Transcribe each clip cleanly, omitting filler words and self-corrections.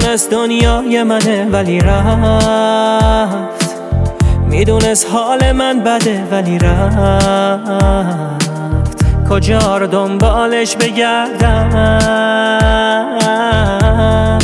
میدونست دنیای منه ولی رفت، میدونست حال من بده ولی رفت. کجا رو دنبالش بگردم؟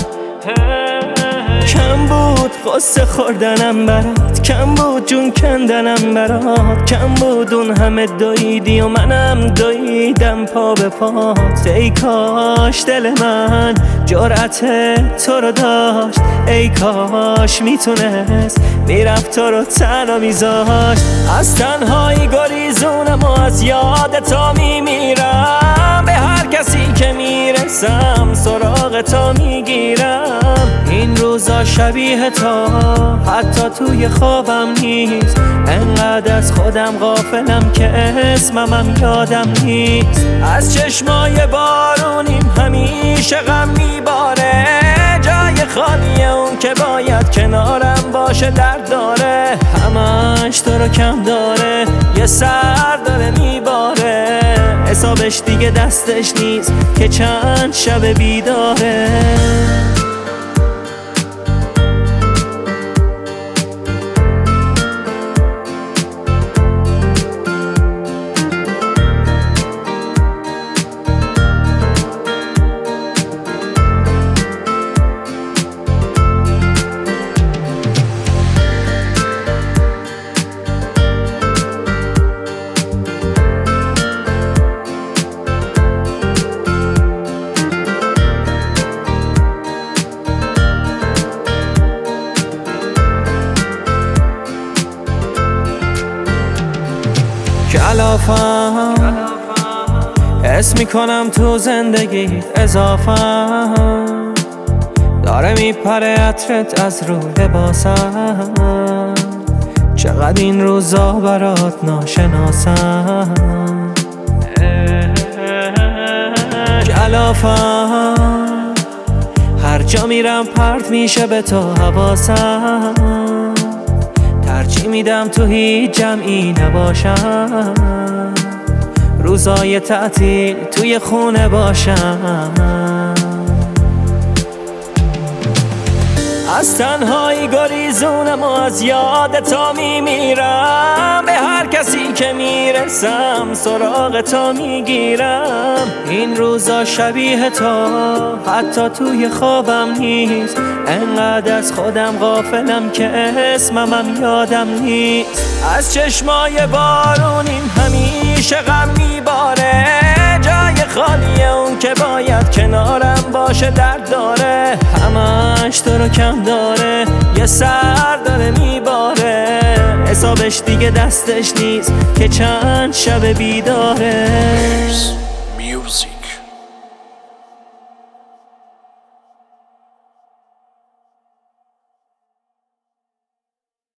کم بود قصه خوردنم برات، کم بود جون کندنم برات، کم بود اون همه دویدی و منم دویدم پا به پات. ای کاش دل من جرأت تو رو داشت، ای کاش میتونست میرفت تو رو تنها میذاشت. از تنهایی گریزونم و از یاد تو میمیرم، به هر کسی که میرسم سراغ تو میگیرم. این روزا شبیه تو حتی توی خوابم نیست، انقدر از خودم غافلم که اسممم یادم نیست. از چشمای بارونیم همیشه غم میباره، جای خالیه اون که باید کنارم باشه درد داره. همش تو رو کم داره، یه سر داره میباره، حسابش دیگه دستش نیست که چند شب بیداره. کلافم حس میکنم تو زندگیت اضافم، داره میپره عطرت از رو لباسم. چقدر این روزا برات ناشناسم، کلافم هر جا میرم پرت میشه به تو حواسم. ترجیح میدم تو هیچ جمعی نباشم، روزای تعطیل توی خونه باشم. از تنهایی گریزونم و از یاد تو میمیرم، به هر کسی که میرسم سراغ تو میگیرم. این روزا شبیه تو حتی توی خوابم نیست، انقدر از خودم غافلم که اسممم یادم نیست. از چشمای بارونیم همیشه غم میباره، جای خالیه اون که باید کنارم باشه درد داره. همش تو رو کم داره، یه سر داره میباره، حسابش دیگه دستش نیست که چند شب بیداره.